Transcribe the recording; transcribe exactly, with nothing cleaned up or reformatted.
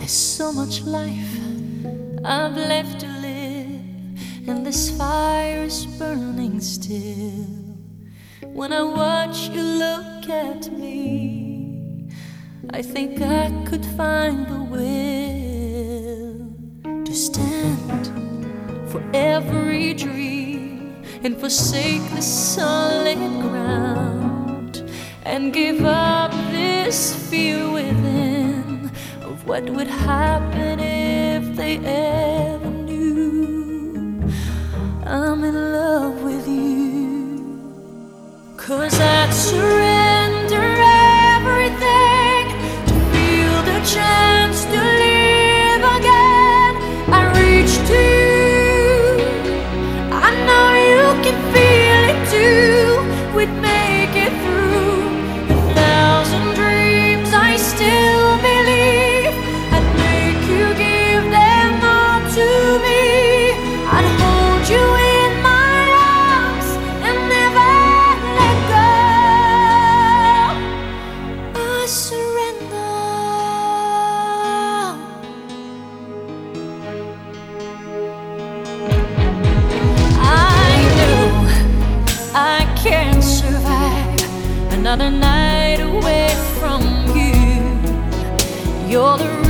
There's so much life I've left to live, and this fire is burning still. When I watch you look at me, I think I could find the will to stand for every dream and forsake the solid ground, and give up this fear within of what would happen if they ever knew I'm in love with you. 'Cause I'd surrender everything to feel the chance to live again. I reach to you, I know you can feel it too. We'd make it through a thousand dreams, I still believe. I'd make you give them all to me. I'd hold you in my arms and never let go. I surrender. I know I can't survive another night away from you. You're the